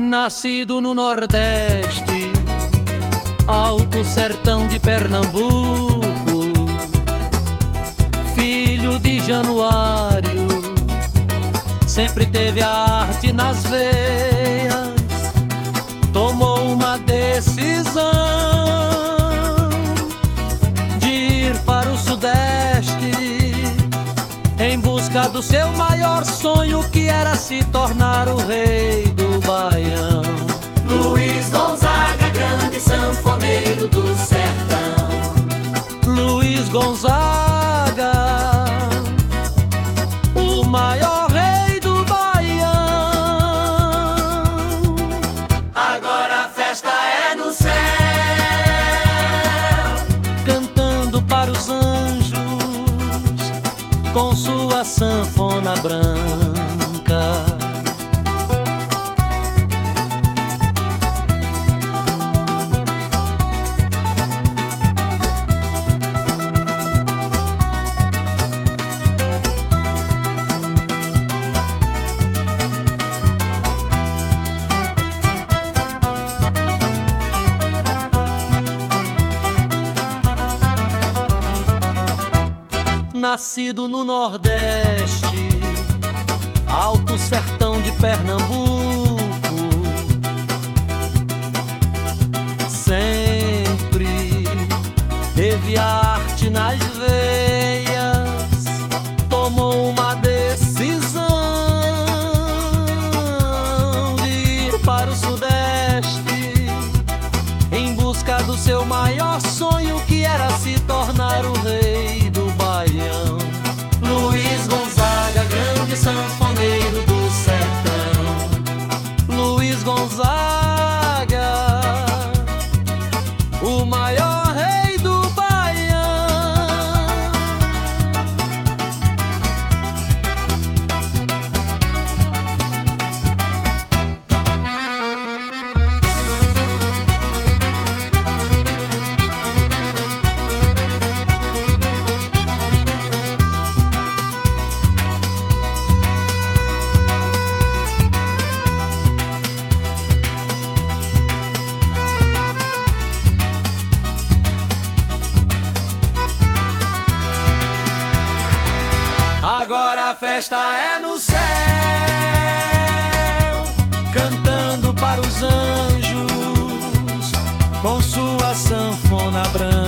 Nascido no Nordeste, alto sertão de Pernambuco, filho de Januário, sempre teve a arte nas veias. Tomou uma decisão de ir para o Sudeste em busca do seu maior sonho, que era se tornar o rei do Baião. Luiz Gonzaga, grande sanfoneiro do sertão. Luiz Gonzaga, o maior rei do Baião. Agora a festa é no céu, cantando para os anjos com sua sanfona branca. Nascido no Nordeste, alto sertão de Pernambuco, sempre teve arte nas veias. Tomou uma decisão de ir para o Sudeste em busca do seu maior sonho, que era se tornar o rei do Baião. Luiz Gonzaga, grande sanfoneiro do sertão. Luiz Gonzaga, o maior rei do Baião. Agora a festa é no céu, Cantando para os anjos com sua sanfona branca.